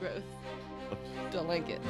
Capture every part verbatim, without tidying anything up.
gross. Don't like it.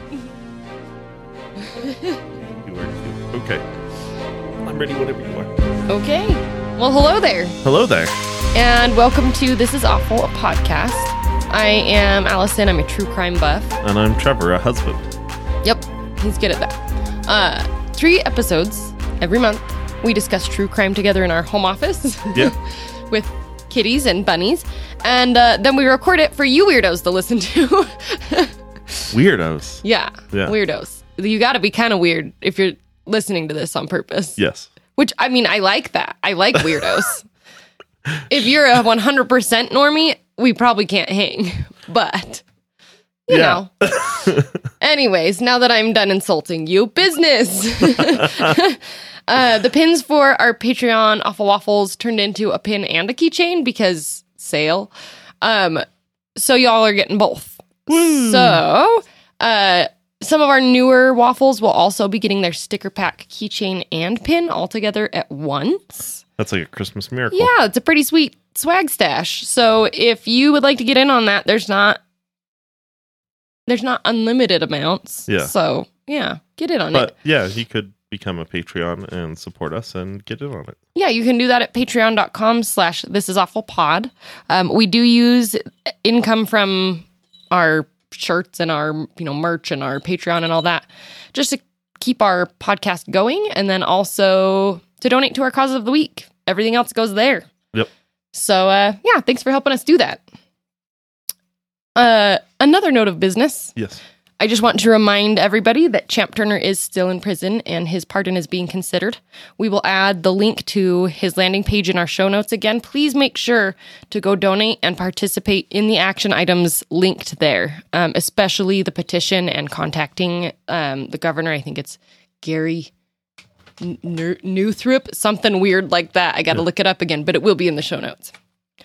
You are too. Okay. I'm ready whenever you are. Okay. Well, hello there. Hello there. And welcome to This Is Awful, a podcast. I am Allison. I'm a true crime buff. And I'm Trevor, a husband. Yep. He's good at that. Uh, three episodes every month. We discuss true crime together in our home office. Yeah. With kitties and bunnies. And uh, then we record it for you weirdos to listen to. Weirdos. Yeah, Yeah. Weirdos. You got to be kind of weird if you're listening to this on purpose. Yes. Which, I mean, I like that. I like weirdos. If you're a one hundred percent normie, we probably can't hang. But, you Yeah. know. Anyways, now that I'm done insulting you, business. uh, the pins for our Patreon Awful Waffles turned into a pin and a keychain because sale. Um, so y'all are getting both. Woo. So, uh, some of our newer waffles will also be getting their sticker pack, keychain, and pin all together at once. That's like a Christmas miracle. Yeah, it's a pretty sweet swag stash. So if you would like to get in on that, there's not there's not unlimited amounts. Yeah. So yeah, get in on But it. yeah, you could become a Patreon and support us and get in on it. Yeah, you can do that at patreon.com slash this is awful pod. Um, we do use income from our shirts and our, you know, merch and our Patreon and all that just to keep our podcast going, and then also to donate to our cause of the week. Everything else goes there. Yep. So uh yeah, thanks for helping us do that. Uh another note of business. Yes. I just want to remind everybody that Champ Turner is still in prison and his pardon is being considered. We will add the link to his landing page in our show notes again. Please make sure to go donate and participate in the action items linked there, um, especially the petition and contacting um, the governor. I think it's Gary N- N- Newthrop, something weird like that. I got to Yeah. look it up again, but it will be in the show notes.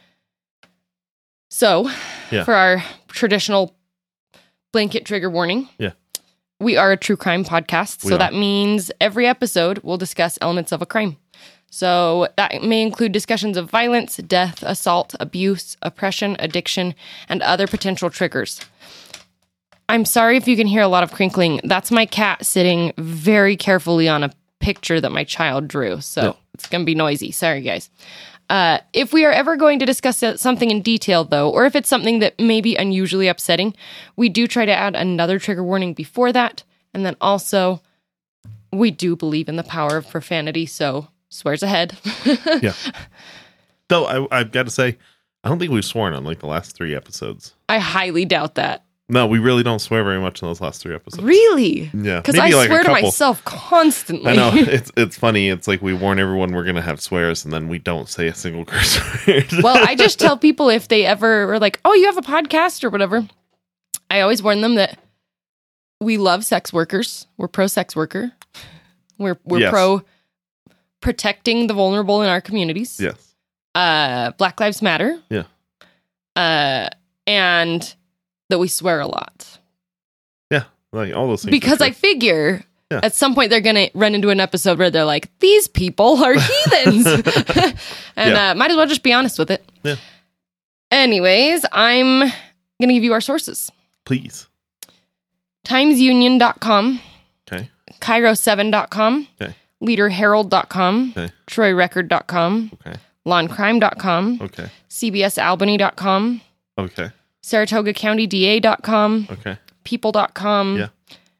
So, Yeah. for our traditional blanket trigger warning. Yeah. We are a true crime podcast, We so are. that means every episode will discuss elements of a crime. So that may include discussions of violence, death, assault, abuse, oppression, addiction, and other potential triggers. I'm sorry if you can hear a lot of crinkling. That's my cat sitting very carefully on a picture that my child drew, so Yeah. it's going to be noisy. Sorry, guys. Uh, if we are ever going to discuss something in detail, though, or if it's something that may be unusually upsetting, we do try to add another trigger warning before that. And then also, we do believe in the power of profanity, so swears ahead. Yeah. Though I, I've got to say, I don't think we've sworn on like the last three episodes. I highly doubt that. No, we really don't swear very much in those last three episodes. Really? Yeah. Because Maybe I like a swear to couple. myself constantly. I know. It's it's funny. It's like we warn everyone we're going to have swears and then we don't say a single curse word. Well, I just tell people if they ever are like, oh, you have a podcast or whatever, I always warn them that we love sex workers. We're pro sex worker. We're we're Yes. pro protecting the vulnerable in our communities. Yes. Uh, Black Lives Matter. Yeah. Uh, and that we swear a lot. Yeah. Like all those things. Because are I true. figure Yeah. at some point they're going to run into an episode where they're like, these people are heathens. and Yeah. uh, might as well just be honest with it. Yeah. Anyways, I'm going to give you our sources. Please. times union dot com, Okay. Cairo seven dot com, Okay. leader herald dot com, Okay. troy record dot com, Okay. law and crime dot com, Okay. c b s albany dot com, Okay. saratoga county d a dot com, Okay. people dot com. Yeah.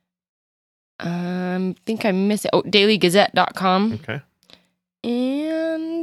Um, think I miss it. Oh, daily gazette dot com. Okay. And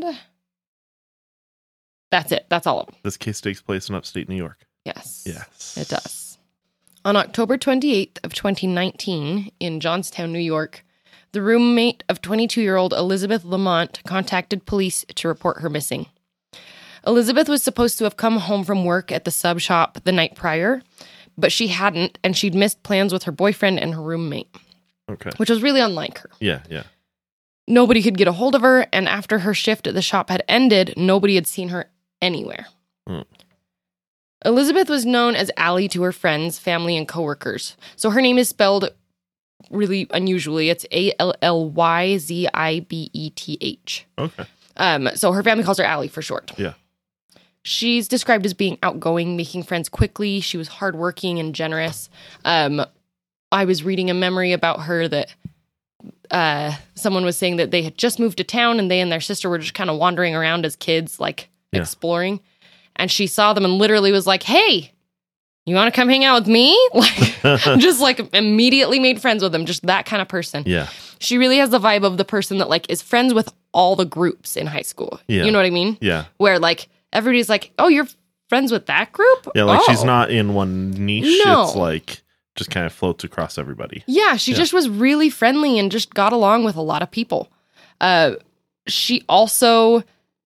that's it. That's all of them. This case takes place in upstate New York. Yes. Yes. It does. On October twenty-eighth of twenty nineteen in Johnstown, New York, the roommate of twenty-two-year-old Elizabeth Lamont contacted police to report her missing. Elizabeth was supposed to have come home from work at the sub shop the night prior, but she hadn't, and she'd missed plans with her boyfriend and her roommate, Okay. which was really unlike her. Yeah. Yeah. Nobody could get a hold of her, and after her shift at the shop had ended, nobody had seen her anywhere. Hmm. Elizabeth was known as Allie to her friends, family, and coworkers. So her name is spelled really unusually. It's A L L Y Z I B E T H. Okay. Um, so her family calls her Allie for short. Yeah. She's described as being outgoing, making friends quickly. She was hardworking and generous. Um, I was reading a memory about her that uh, someone was saying that they had just moved to town and they and their sister were just kind of wandering around as kids, like Yeah. exploring. And she saw them and literally was like, hey, you want to come hang out with me? Like, just like immediately made friends with them. Just that kind of person. Yeah. She really has the vibe of the person that like is friends with all the groups in high school. Yeah. You know what I mean? Yeah. Where like everybody's like, oh, you're friends with that group? Yeah, like Oh. she's not in one niche. No. It's like just kind of floats across everybody. Yeah, she Yeah. just was really friendly and just got along with a lot of people. Uh, she also,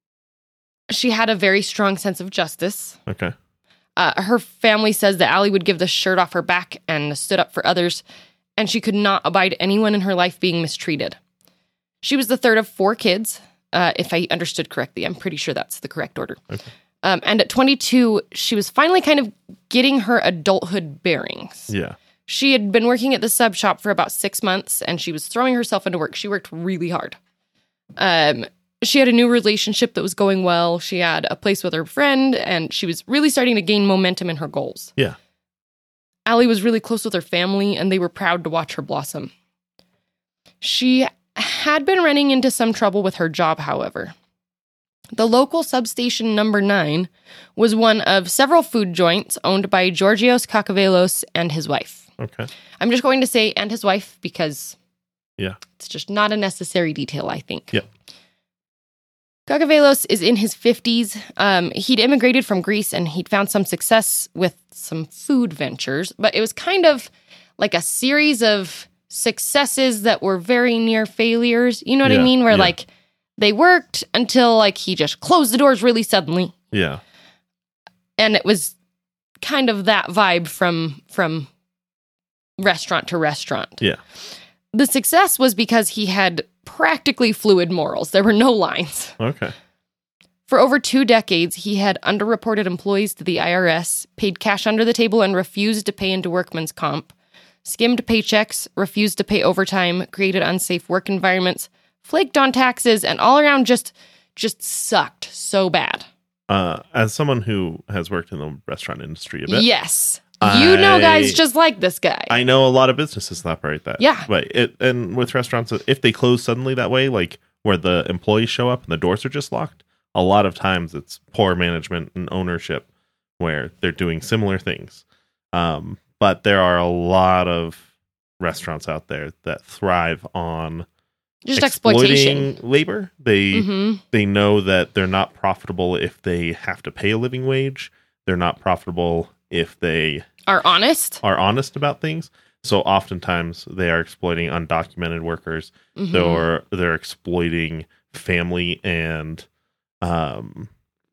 she had a very strong sense of justice. Okay. Uh, her family says that Allie would give the shirt off her back and stood up for others, and she could not abide anyone in her life being mistreated. She was the third of four kids, uh, if I understood correctly. I'm pretty sure that's the correct order. Okay. Um, and at twenty-two, she was finally kind of getting her adulthood bearings. Yeah. She had been working at the sub shop for about six months, and she was throwing herself into work. She worked really hard. Um, she had a new relationship that was going well. She had a place with her friend, and she was really starting to gain momentum in her goals. Yeah. Allie was really close with her family, and they were proud to watch her blossom. She had been running into some trouble with her job, however. The local substation number nine was one of several food joints owned by Georgios Kakavelos and his wife. Okay. I'm just going to say and his wife because Yeah. it's just not a necessary detail, I think. Yep. Kakavelos is in his fifties. Um, he'd immigrated from Greece and he'd found some success with some food ventures, but it was kind of like a series of successes that were very near failures. You know what Yeah, I mean? Where yeah. like they worked until like he just closed the doors really suddenly. Yeah. And it was kind of that vibe from from restaurant to restaurant. Yeah. The success was because he had practically fluid morals. There were no lines. Okay. For over two decades, he had underreported employees to the I R S, paid cash under the table and refused to pay into workman's comp, skimmed paychecks, refused to pay overtime, created unsafe work environments, flaked on taxes, and all around just just sucked so bad. Uh, as someone who has worked in the restaurant industry a bit, Yes. You know I- guys just like this guy. I know a lot of businesses that operate that. Yeah. But it, and with restaurants, if they close suddenly that way, like where the employees show up and the doors are just locked, a lot of times it's poor management and ownership where they're doing similar things. Um, but there are a lot of restaurants out there that thrive on just exploiting exploitation. labor. They hmm they know that they're not profitable if they have to pay a living wage. They're not profitable if they Are honest. are honest about things. So oftentimes they are exploiting undocumented workers, Mhm. or they're exploiting family and um,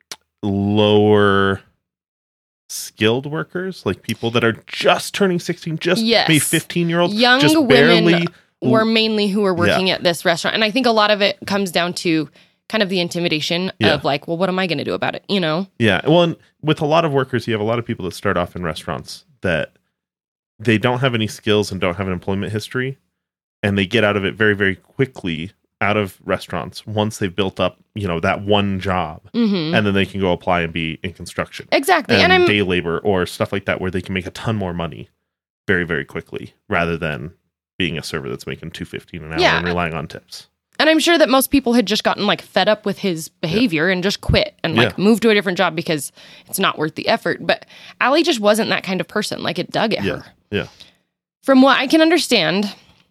lower skilled workers, like people that are just turning sixteen, just Yes. maybe fifteen year olds, Young just women barely. were mainly who were working at this restaurant. And I think a lot of it comes down to kind of the intimidation Yeah. of like, well, what am I going to do about it? You know? Yeah. Well, and with a lot of workers, you have a lot of people that start off in restaurants that they don't have any skills and don't have an employment history, and they get out of it very, very quickly out of restaurants once they've built up, you know, that one job, hmm and then they can go apply and be in construction Exactly. and, And, I'm day labor or stuff like that, where they can make a ton more money very, very quickly rather than being a server that's making two fifteen an hour Yeah. and relying on tips. and I'm sure that most people had just gotten like fed up with his behavior and just quit and like Yeah. moved to a different job because it's not worth the effort. But Allie just wasn't that kind of person. Like it dug at Yeah. her. Yeah. From what I can understand,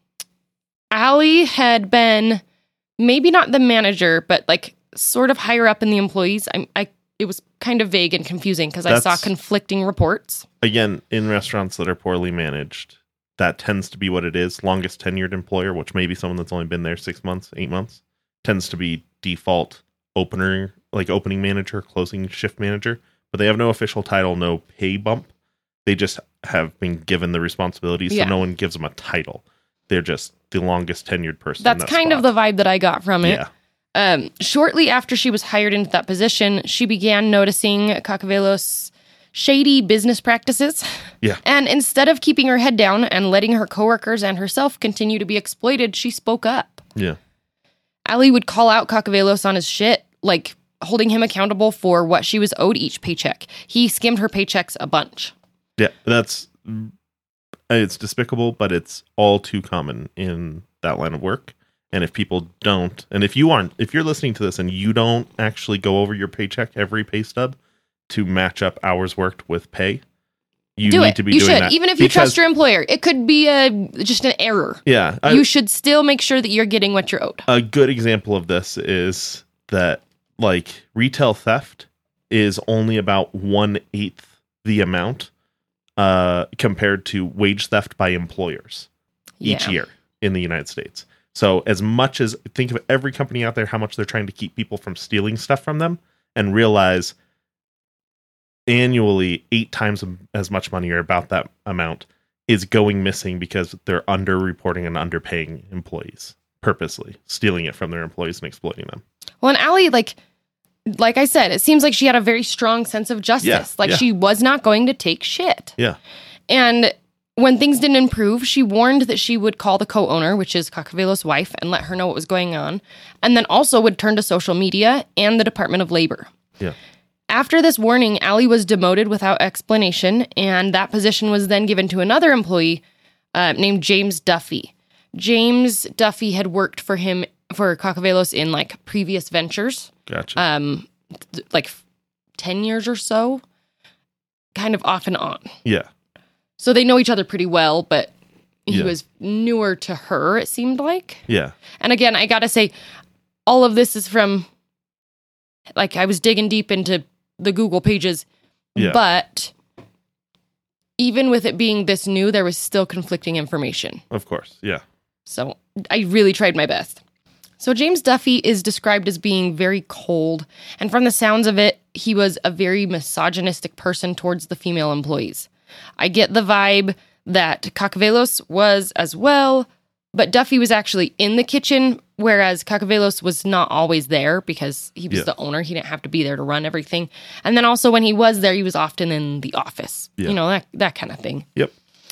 Allie had been maybe not the manager, but like sort of higher up in the employees. I, I it was kind of vague and confusing because I saw That's- conflicting reports. Again, in restaurants that are poorly managed, that tends to be what it is. Longest tenured employer, which may be someone that's only been there six months, eight months, tends to be default opener, like opening manager, closing shift manager, but they have no official title, no pay bump. They just have been given the responsibilities, so Yeah. no one gives them a title. They're just the longest tenured person. That's in that kind of spot. the vibe that I got from it. Yeah. Um, shortly after she was hired into that position, she began noticing Kakavelos' shady business practices. Yeah. And instead of keeping her head down and letting her coworkers and herself continue to be exploited, she spoke up. Yeah. Allie would call out Kakavelos on his shit, like holding him accountable for what she was owed each paycheck. He skimmed her paychecks a bunch. Yeah, that's it's despicable, but it's all too common in that line of work. And if people don't, and if you aren't, if you're listening to this and you don't actually go over your paycheck every pay stub to match up hours worked with pay, you Do need it. to be you doing should. that. Even if you Because- trust your employer, it could be a just an error. Yeah. I- You should still make sure that you're getting what you're owed. a good example of this is that like retail theft is only about one eighth the amount uh, compared to wage theft by employers each Yeah. year in the United States. So as much as think of every company out there, how much they're trying to keep people from stealing stuff from them, and realize annually eight times as much money or about that amount is going missing because they're underreporting and underpaying employees purposely, stealing it from their employees and exploiting them. Well, and Allie, like, like I said, it seems like she had a very strong sense of justice. Yeah, like yeah. she was not going to take shit. Yeah. And when things didn't improve, she warned that she would call the co-owner, which is Cacavelos' wife, and let her know what was going on. And then also would turn to social media and the Department of Labor. Yeah. After this warning, Allie was demoted without explanation, and that position was then given to another employee uh, named James Duffy. James Duffy had worked for him, for Cacavelos in like previous ventures, Gotcha. um, th- like ten years or so, kind of off and on. yeah. So they know each other pretty well, but he Yeah. was newer to her, it seemed like. Yeah. And again, I gotta say, all of this is from, like, I was digging deep into the Google pages, Yeah. but even with it being this new, there was still conflicting information. Of course. Yeah. So I really tried my best. So James Duffy is described as being very cold, and from the sounds of it, he was a very misogynistic person towards the female employees. I get the vibe that Cacavelos was as well, but Duffy was actually in the kitchen, whereas Cacavelos was not always there because he was Yeah. the owner. He didn't have to be there to run everything. And then also when he was there, he was often in the office. Yeah. You know, that, that kind of thing. Yep.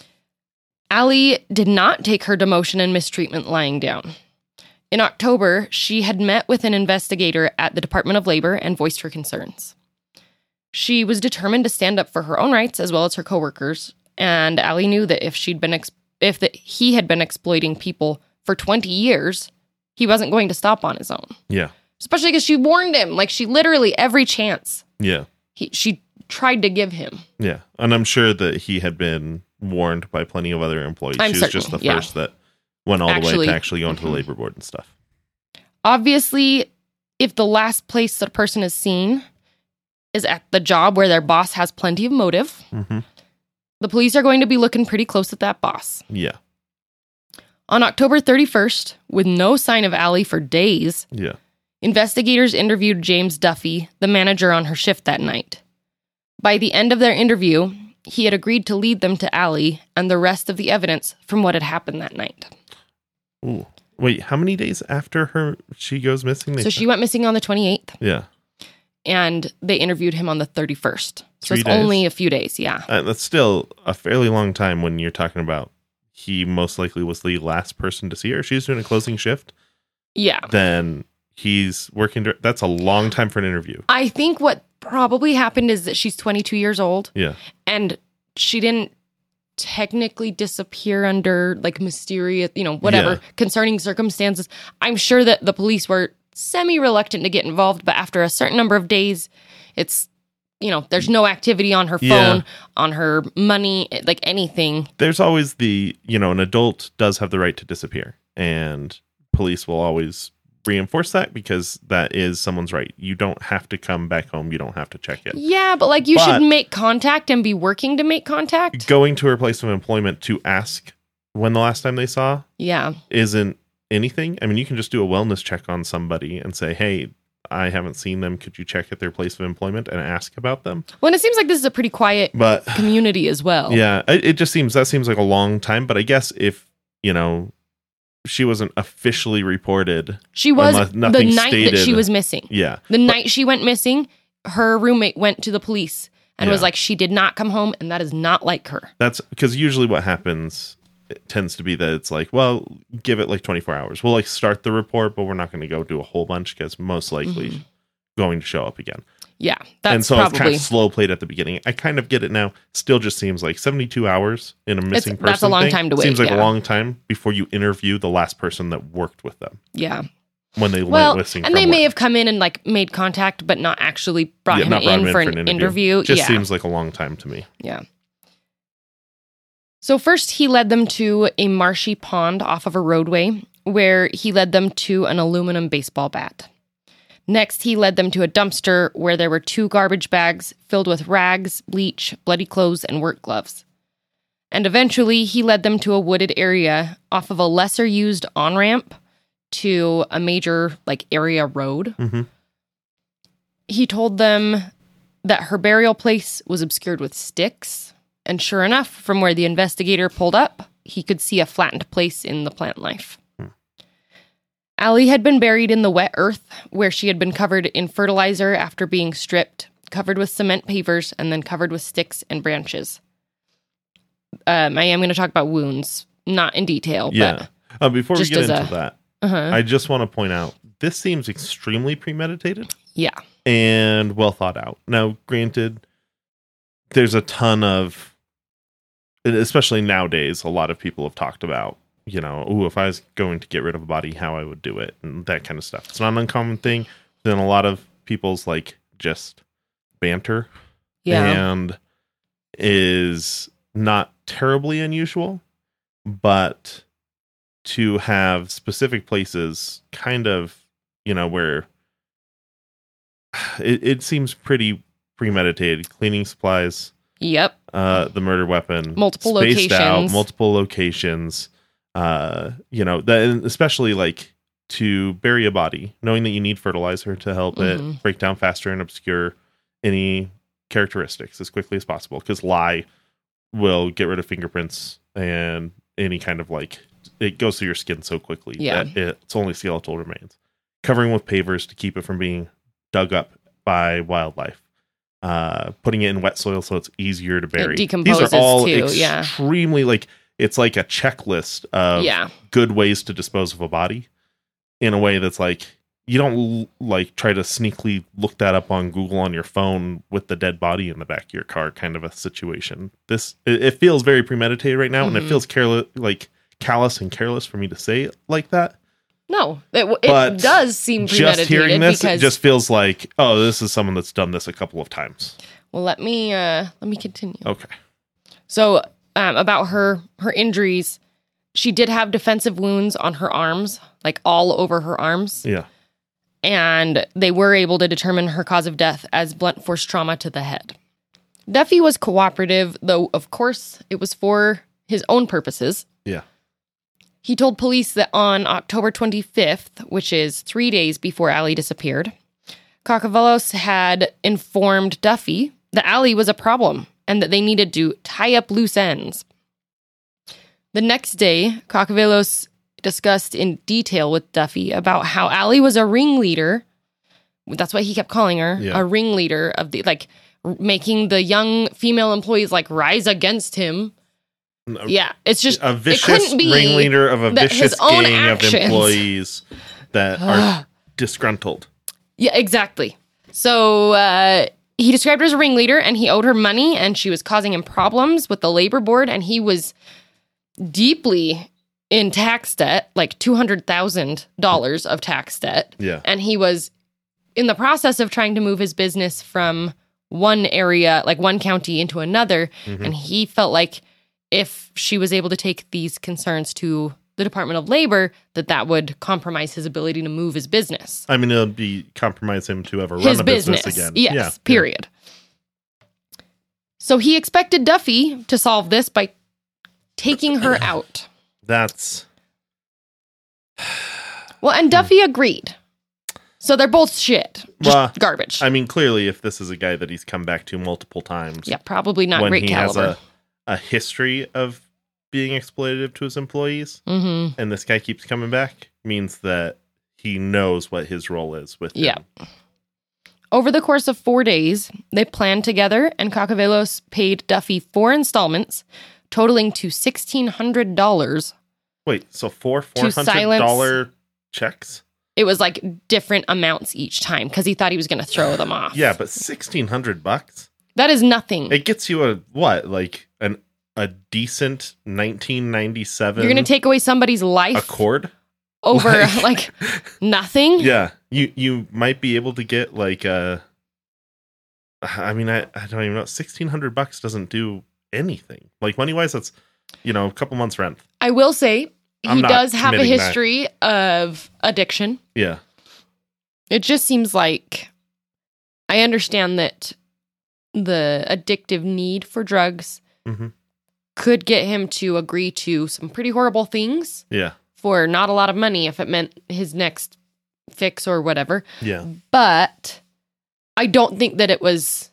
Allie did not take her demotion and mistreatment lying down. In October, she had met with an investigator at the Department of Labor and voiced her concerns. She was determined to stand up for her own rights as well as her coworkers, and Allie knew that if she'd been ex- if that he had been exploiting people for twenty years, he wasn't going to stop on his own. Yeah. Especially because she warned him, like she literally every chance Yeah. he she tried to give him. Yeah. And I'm sure that he had been warned by plenty of other employees. I'm she was certain, just the yeah. first that went all the Actually- way to actually going to the Mhm. labor board and stuff. Obviously, if the last place that a person is seen is at the job where their boss has plenty of motive, Mm-hmm. the police are going to be looking pretty close at that boss. Yeah. On October thirty-first, with no sign of Allie for days, Yeah. investigators interviewed James Duffy, the manager on her shift that night. By the end of their interview, he had agreed to lead them to Allie and the rest of the evidence from what had happened that night. Ooh. Wait, how many days after her she goes missing? They So she went missing on the twenty-eighth, Yeah. and they interviewed him on the thirty-first. So Three it's days? only a few days, yeah. Uh, that's still a fairly long time when you're talking about he most likely was the last person to see her. She's doing a closing shift. Yeah. Then he's working. dir- That's a long time for an interview. I think what probably happened is that she's twenty-two years old, Yeah. and she didn't technically disappear under like mysterious, you know, whatever, Yeah. concerning circumstances. I'm sure that the police were semi-reluctant to get involved, but after a certain number of days, it's, you know, there's no activity on her phone, Yeah. on her money, like anything. There's always the, you know, an adult does have the right to disappear, and police will always reinforce that because that is someone's right. You don't have to come back home. You don't have to check in. Yeah, but like you But- should make contact and be working to make contact. Going to her place of employment to ask when the last time they saw Yeah. isn't anything. I mean, you can just do a wellness check on somebody and say, hey, I haven't seen them. Could you check at their place of employment and ask about them? Well, and it seems like this is a pretty quiet But community as well. yeah, it, it just seems, that seems like a long time. But I guess if, you know, she wasn't officially reported. She was Unless the nothing night that stated. she was missing. Yeah. The night she went missing, her roommate went to the police and was Yeah. like, she did not come home, and that is not like her. That's because usually what happens, it tends to be that it's like, well, give it like twenty-four hours. We'll like start the report, but we're not going to go do a whole bunch because most likely Mm-hmm. going to show up again. Yeah, that's and so probably... it's kind of slow played at the beginning. I kind of get it now. Still just seems like seventy-two hours in a missing It's, person That's a long thing. time to wait. Seems like yeah. a long time before you interview the last person that worked with them. Yeah. When they well, went missing. And they may work. have come in and like made contact, but not actually brought yeah, him not in, brought him in for, for an, an interview. interview. Just yeah. seems like a long time to me. Yeah. So first he led them to a marshy pond off of a roadway where he led them to an aluminum baseball bat. Next, he led them to a dumpster where there were two garbage bags filled with rags, bleach, bloody clothes, and work gloves. And eventually, he led them to a wooded area off of a lesser-used on-ramp to a major, like, area road. Mm-hmm. He told them that her burial place was obscured with sticks. And sure enough, from where the investigator pulled up, he could see a flattened place in the plant life. Allie had been buried in the wet earth, where she had been covered in fertilizer after being stripped, covered with cement pavers, and then covered with sticks and branches. Um, I am going to talk about wounds, not in detail. Yeah. But uh, before we get into a, that, uh-huh. I just want to point out, this seems extremely premeditated. Yeah. And well thought out. Now, granted, there's a ton of, especially nowadays, a lot of people have talked about, you know, ooh, if I was going to get rid of a body, how I would do it and that kind of stuff. It's not an uncommon thing. Then a lot of people's like just banter yeah. and is not terribly unusual, but to have specific places kind of, you know, where it, it seems pretty premeditated. Cleaning supplies. Yep. Uh, the murder weapon. Multiple spaced locations. Out, multiple locations. Uh, you know, that, especially like to bury a body, knowing that you need fertilizer to help mm-hmm. it break down faster and obscure any characteristics as quickly as possible. Because lye will get rid of fingerprints and any kind of like, it goes through your skin so quickly yeah. that it's only skeletal remains. Covering with pavers to keep it from being dug up by wildlife. Uh, putting it in wet soil so it's easier to bury. It decomposes These are all too, extremely yeah. like, it's like a checklist of yeah. good ways to dispose of a body in a way that's like, you don't like try to sneakily look that up on Google on your phone with the dead body in the back of your car kind of a situation. This, it, it feels very premeditated right now, mm-hmm. and it feels careless, like callous and careless for me to say it like that. No, it, it does seem premeditated. Just hearing this, because... it just feels like, oh, this is someone that's done this a couple of times. Well, let me, uh, let me continue. Okay. So, Um, about her her injuries, she did have defensive wounds on her arms, like all over her arms. Yeah. And they were able to determine her cause of death as blunt force trauma to the head. Duffy was cooperative, though, of course, it was for his own purposes. Yeah. He told police that on October twenty-fifth, which is three days before Allie disappeared, Kokovelos had informed Duffy that Allie was a problem and that they needed to tie up loose ends. The next day, Kokovelos discussed in detail with Duffy about how Allie was a ringleader. That's what he kept calling her, yeah. a ringleader of the, like, making the young female employees, like, rise against him. No, yeah, it's just, a vicious it couldn't be ringleader of a vicious gang actions. of employees that are disgruntled. Yeah, exactly. So, uh, he described her as a ringleader, and he owed her money, and she was causing him problems with the labor board, and he was deeply in tax debt, like two hundred thousand dollars of tax debt. Yeah. And he was in the process of trying to move his business from one area, like one county, into another, mm-hmm. and he felt like if she was able to take these concerns to the Department of Labor, that that would compromise his ability to move his business. I mean, it would be compromise him to ever his run a business, business again. Yes, yeah, period. Yeah. So he expected Duffy to solve this by taking her out. That's... Well, and Duffy agreed. So they're both shit. Just well, garbage. I mean, clearly, if this is a guy that he's come back to multiple times... Yeah, probably not when great he caliber. Has a, a history of being exploitative to his employees, mm-hmm. and this guy keeps coming back, means that he knows what his role is with him. Yeah. Over the course of four days, they planned together, and Kokovelos paid Duffy four installments, totaling to sixteen hundred dollars. Wait, so four four hundred dollars checks? it was like different amounts each time because he thought he was going to throw them off. Yeah, but sixteen hundred bucks? That is nothing. It gets you a, what, like an a decent nineteen ninety-seven You're going to take away somebody's life Accord? over Like- like nothing? Yeah, you you might be able to get like a, I mean, I, I don't even know, sixteen hundred bucks doesn't do anything. Like money-wise, that's, you know, a couple months rent. I will say I'm he not does have a committing that. history of addiction. Yeah. It just seems like I understand that the addictive need for drugs Mhm. could get him to agree to some pretty horrible things Yeah. for not a lot of money if it meant his next fix or whatever. Yeah. But I don't think that it was.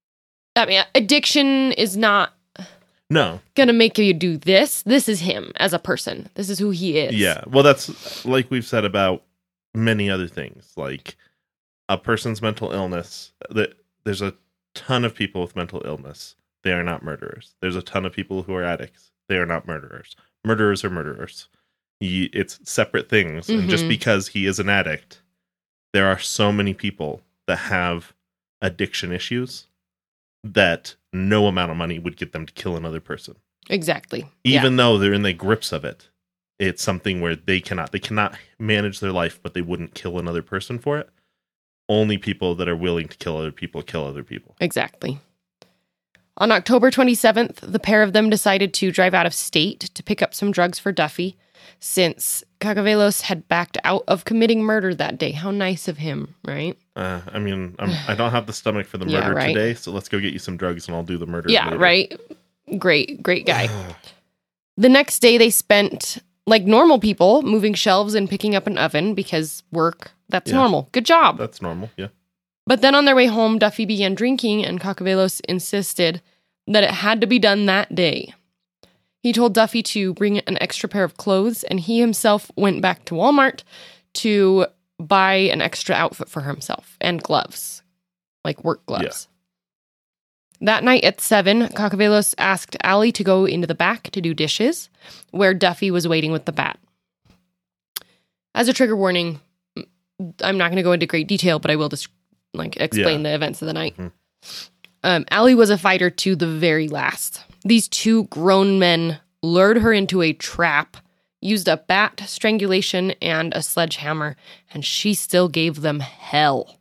I mean, addiction is not No. going to make you do this. This is him as a person. This is who he is. Yeah. Well, that's like we've said about many other things. Like a person's mental illness, that there's a ton of people with mental illness. They are not murderers. There's a ton of people who are addicts. They are not murderers. Murderers are murderers. He, it's separate things. And just Mhm. because he is an addict, there are so many people that have addiction issues that no amount of money would get them to kill another person. Exactly. Even though they're in the grips of it, it's something where they cannot they cannot manage their life, but they wouldn't kill another person for it. Only people that are willing to kill other people kill other people. Exactly. On October twenty-seventh, the pair of them decided to drive out of state to pick up some drugs for Duffy, since Cagavelos had backed out of committing murder that day. How nice of him, right? Uh, I mean, I'm, I don't have the stomach for the Yeah, murder right. today, so let's go get you some drugs and I'll do the murder. Yeah, later. right? Great, great guy. The next day, they spent like normal people moving shelves and picking up an oven because work, that's Yeah. normal. Good job. That's normal, yeah. But then on their way home, Duffy began drinking, and Cagavelos insisted that it had to be done that day. He told Duffy to bring an extra pair of clothes, and he himself went back to Walmart to buy an extra outfit for himself and gloves, like work gloves. That night at seven, Cagavelos asked Allie to go into the back to do dishes, where Duffy was waiting with the bat. As a trigger warning, I'm not going to go into great detail, but I will just like explain the events of the night. Mhm. Um, Allie was a fighter to the very last. These two grown men lured her into a trap, used a bat, strangulation, and a sledgehammer, and she still gave them hell.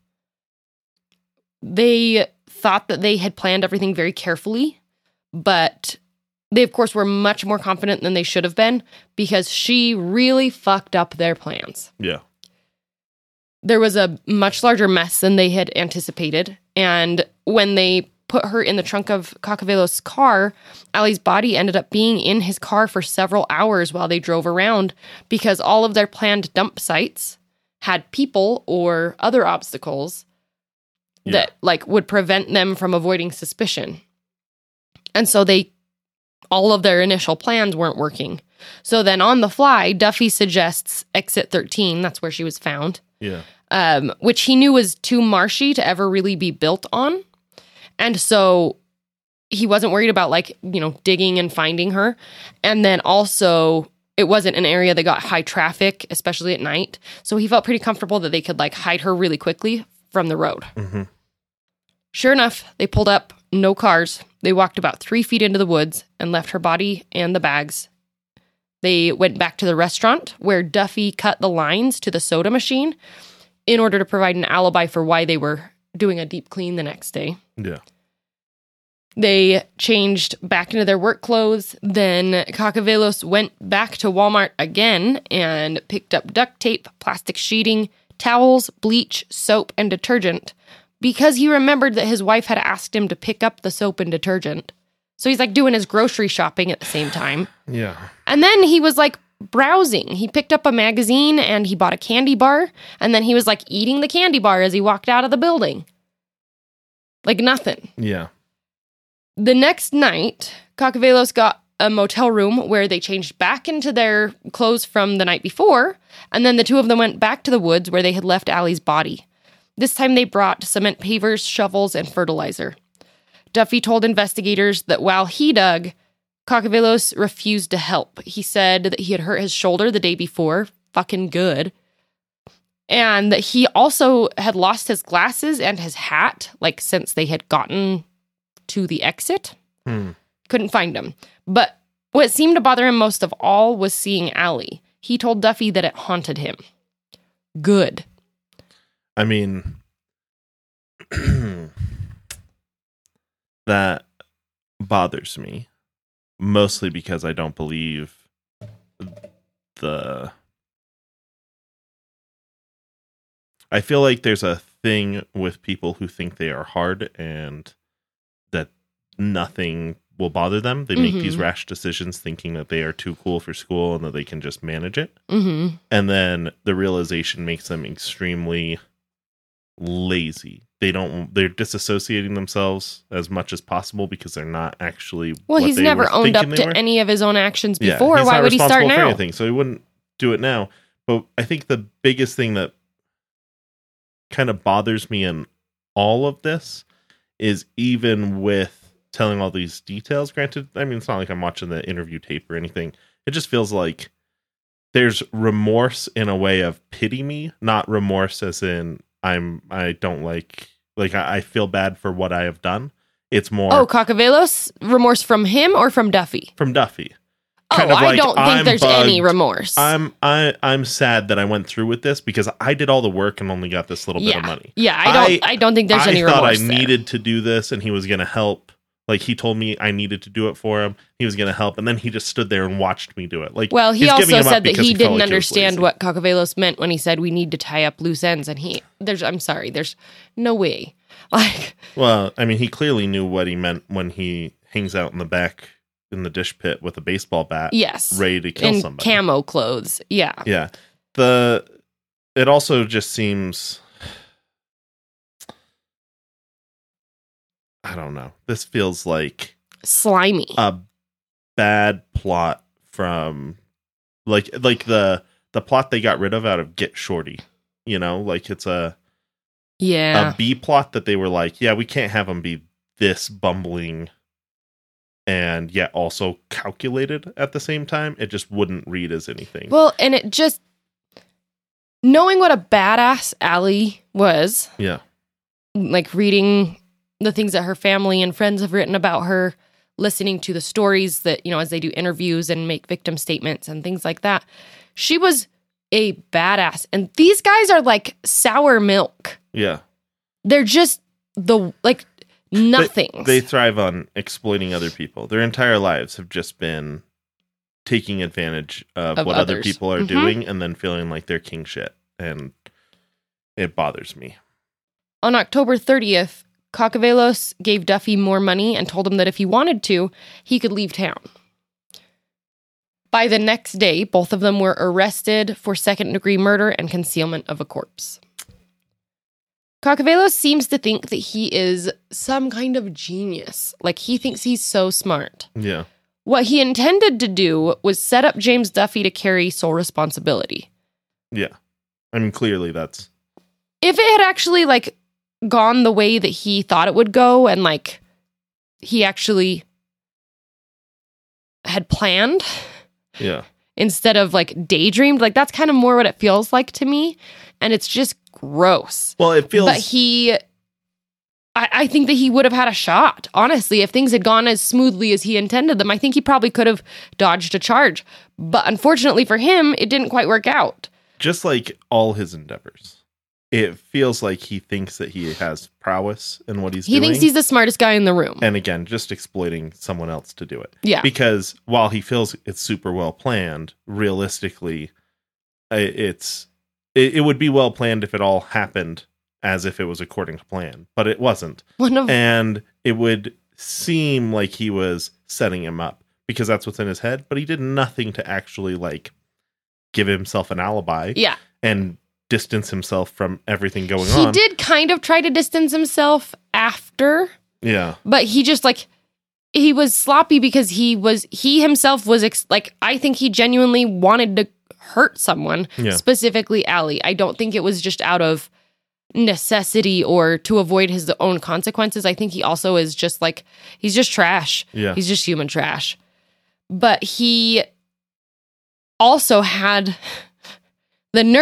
They thought that they had planned everything very carefully, but they, of course, were much more confident than they should have been because she really fucked up their plans. Yeah. There was a much larger mess than they had anticipated, and when they put her in the trunk of Cagavelos' car, Allie's body ended up being in his car for several hours while they drove around because all of their planned dump sites had people or other obstacles Yeah. that like would prevent them from avoiding suspicion. And so they all of their initial plans weren't working. So then on the fly, Duffy suggests exit thirteen, that's where she was found. Yeah. Um, which he knew was too marshy to ever really be built on. And so he wasn't worried about like, you know, digging and finding her. And then also it wasn't an area that got high traffic, especially at night. So he felt pretty comfortable that they could like hide her really quickly from the road. Mm-hmm. Sure enough, they pulled up, no cars. They walked about three feet into the woods and left her body and the bags. They went back to the restaurant where Duffy cut the lines to the soda machine in order to provide an alibi for why they were doing a deep clean the next day. Yeah. They changed back into their work clothes. Then Cagavelos went back to Walmart again and picked up duct tape, plastic sheeting, towels, bleach, soap, and detergent because he remembered that his wife had asked him to pick up the soap and detergent. So he's like doing his grocery shopping at the same time. Yeah. And then he was like browsing. He picked up a magazine and he bought a candy bar. And then he was like eating the candy bar as he walked out of the building. Like nothing. Yeah. The next night, Cagavelos got a motel room where they changed back into their clothes from the night before. And then the two of them went back to the woods where they had left Allie's body. This time they brought cement pavers, shovels, and fertilizer. Duffy told investigators that while he dug, Cagavelos refused to help. He said that he had hurt his shoulder the day before. Fucking good. And that he also had lost his glasses and his hat, like since they had gotten to the exit. Hmm. Couldn't find them. But what seemed to bother him most of all was seeing Allie. He told Duffy that it haunted him. Good. I mean, that bothers me, mostly because I don't believe the... I feel like there's a thing with people who think they are hard and that nothing will bother them. They make Mhm. these rash decisions thinking that they are too cool for school and that they can just manage it. Mm-hmm. And then the realization makes them extremely lazy. They don't, they're disassociating themselves as much as possible because they're not actually. Well, what he's they never were owned up thinking they to were. any of his own actions Yeah, before. he's Why not would he start responsible for now? anything, so he wouldn't do it now. But I think the biggest thing that kind of bothers me in all of this is even with telling all these details. Granted, I mean, it's not like I'm watching the interview tape or anything. It just feels like there's remorse in a way of pity me, not remorse as in I'm I don't like like I, I feel bad for what I have done. It's more Oh, Cacavelos? Remorse from him or from Duffy? from Duffy. Oh, Kind of I like, don't think I'm there's any bugged. remorse. I'm I I'm sad that I went through with this because I did all the work and only got this little bit yeah. of money. Yeah, I don't I, don't think there's I any thought remorse I there. needed to do this and he was going to help. Like he told me I needed to do it for him. He was going to help and then he just stood there and watched me do it. Like Well, he he's giving also him up said that because he felt didn't like he was understand lazy. what Cacavelos meant when he said we need to tie up loose ends, and he there's I'm sorry, there's no way. Like, Well, I mean, he clearly knew what he meant when he hangs out in the back in the dish pit with a baseball bat, yes, ready to kill in somebody. camo clothes. Yeah, Yeah. The it also just seems I don't know. This feels like slimy. a bad plot from like like the the plot they got rid of out of Get Shorty. You know, like it's a yeah, a B plot that they were like, yeah, we can't have him be this bumbling and yet also calculated at the same time. It just wouldn't read as anything. well, and it just knowing what a badass Allie was, yeah. like reading the things that her family and friends have written about her, listening to the stories that, you know, as they do interviews and make victim statements and things like that. She was a badass. And these guys are like sour milk. Yeah. They're just the, like, nothing. They, they thrive on exploiting other people. Their entire lives have just been taking advantage of, Of what other others. people are Mhm. doing and then feeling like they're king shit. And it bothers me. On October thirtieth, Cacavelos gave Duffy more money and told him that if he wanted to, he could leave town. By the next day, both of them were arrested for second-degree murder and concealment of a corpse. Cacavelos seems to think that he is some kind of genius. Like, he thinks he's so smart. Yeah. What he intended to do was set up James Duffy to carry sole responsibility. Yeah. I mean, clearly that's... If it had actually, like, gone the way that he thought it would go and, like, he actually had planned Yeah. instead of, like, daydreamed, like, that's kind of more what it feels like to me. And it's just gross. Well, it feels... But he... I, I think that he would have had a shot. Honestly, if things had gone as smoothly as he intended them, I think he probably could have dodged a charge. But unfortunately for him, it didn't quite work out. Just like all his endeavors. It feels like he thinks that he has prowess in what he's He doing. thinks he's the smartest guy in the room. And again, just exploiting someone else to do it. Yeah. Because while he feels it's super well planned, realistically, i- it's it, it would be well planned if it all happened as if it was according to plan. But it wasn't. One of And it would seem like he was setting him up because that's what's in his head. But he did nothing to actually, like, give himself an alibi. Yeah. And distance himself from everything going He on. did kind of try to distance himself after, Yeah. but he just like he was sloppy because he was he himself was ex- like I think he genuinely wanted to hurt someone, Yeah. specifically Allie. I don't think it was just out of necessity or to avoid his own consequences. I think he also is just like he's just trash. Yeah. He's just human trash. But he also had the nerve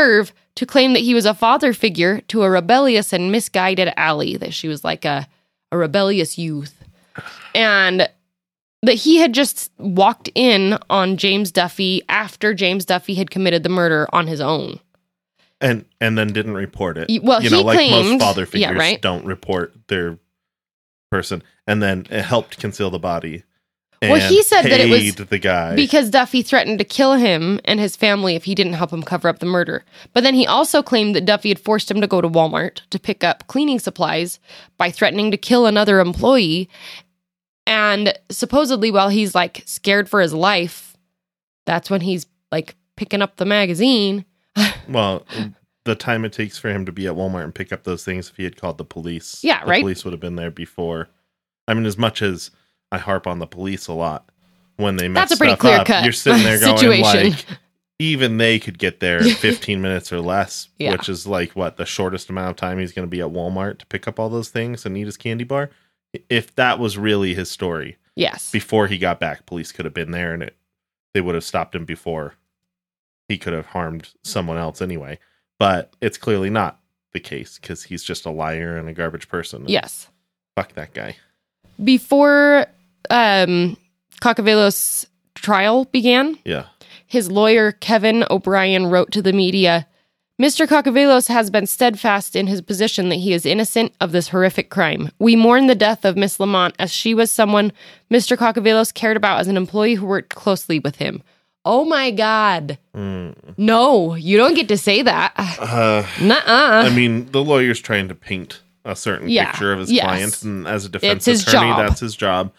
to claim that he was a father figure to a rebellious and misguided Allie, that she was like a, a rebellious youth. And that he had just walked in on James Duffy after James Duffy had committed the murder on his own. And and then didn't report it. Well, you he know, like claimed, most father figures yeah, right? don't report their person. And then it helped conceal the body. And Well, he said that it was paid the guy because Duffy threatened to kill him and his family if he didn't help him cover up the murder. But then he also claimed that Duffy had forced him to go to Walmart to pick up cleaning supplies by threatening to kill another employee. And supposedly while he's like scared for his life, that's when he's like picking up the magazine. Well, the time it takes for him to be at Walmart and pick up those things, if he had called the police, Yeah, the right? police would have been there before. I mean, as much as I harp on the police a lot when they mess That's a pretty stuff up, clear-cut you're sitting there going situation. like, even they could get there in fifteen minutes or less, Yeah. which is like what the shortest amount of time he's going to be at Walmart to pick up all those things and eat his candy bar. If that was really his story, Yes. before he got back, police could have been there and it, they would have stopped him before he could have harmed someone else anyway. But it's clearly not the case because he's just a liar and a garbage person. Yes. Fuck that guy. Before um, Cocavelos' trial began, Yeah. his lawyer, Kevin O'Brien, wrote to the media, Mister Cocavelos has been steadfast in his position that he is innocent of this horrific crime. We mourn the death of Miss Lamont as she was someone Mister Cocavelos cared about as an employee who worked closely with him. Oh my God. Mm. No, you don't get to say that. Uh, Nuh-uh. I mean, the lawyer's trying to paint a certain Yeah. picture of his Yes. client, and as a defense It's his attorney, job. that's his job.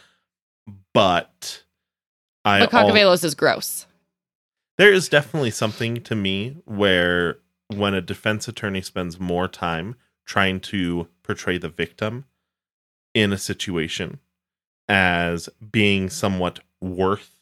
But I But al- Cocavelos is gross. there is definitely something to me where when a defense attorney spends more time trying to portray the victim in a situation as being somewhat worth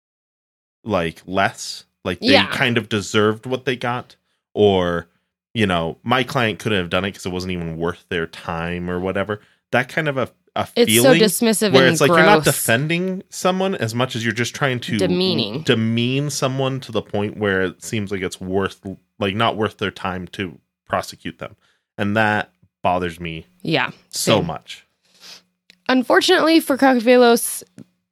like less, like they Yeah. kind of deserved what they got, or you know, my client couldn't have done it because it wasn't even worth their time or whatever. That kind of a, a It's feeling so dismissive where and it's like gross. you're not defending someone as much as you're just trying to Demeaning. demean someone to the point where it seems like it's worth, like not worth their time to prosecute them. And that bothers me Yeah. so same. much. Unfortunately for Cocavelos,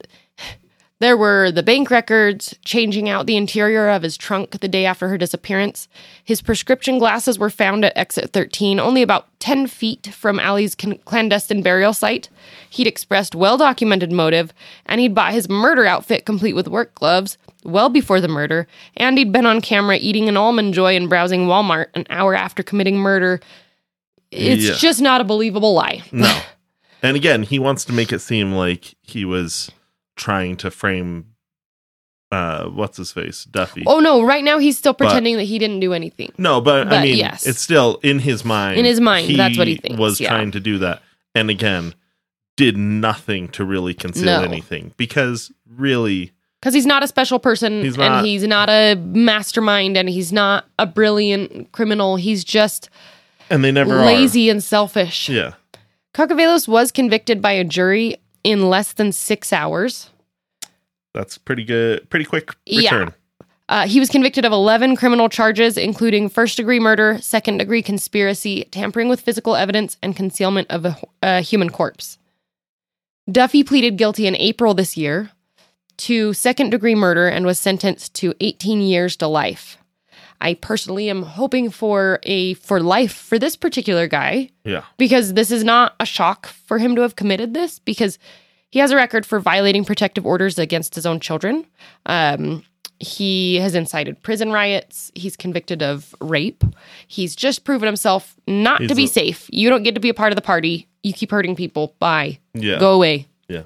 there were the bank records changing out the interior of his trunk the day after her disappearance. His prescription glasses were found at exit thirteen, only about ten feet from Allie's con- clandestine burial site. He'd expressed well-documented motive, and he'd bought his murder outfit complete with work gloves well before the murder, and he'd been on camera eating an Almond Joy and browsing Walmart an hour after committing murder. It's Yeah. just not a believable lie. No. And again, he wants to make it seem like he was trying to frame uh what's his face Duffy. Oh no, right now he's still But- pretending that he didn't do anything. No, but, I But mean, yes. it's still in his mind. In his mind, that's what he thinks, was yeah. trying to do that, and again, did nothing to really conceal No. anything because really, Because he's not a special person, He's not. and he's not a mastermind, and he's not a brilliant criminal. He's just and they never lazy and selfish. are. Yeah, Cocavelos was convicted by a jury in less than six hours. that's pretty good, pretty quick Yeah. return. Uh, he was convicted of eleven criminal charges, including first-degree murder, second-degree conspiracy, tampering with physical evidence, and concealment of a, a human corpse. Duffy pleaded guilty in April this year to second-degree murder and was sentenced to eighteen years to life. I personally am hoping for a for life for this particular guy Yeah, because this is not a shock for him to have committed this because he has a record for violating protective orders against his own children. Um, he has incited prison riots. He's convicted of rape. He's just proven himself not He's to be a- safe. You don't get to be a part of the party. You keep hurting people. Bye. yeah, Go away. yeah.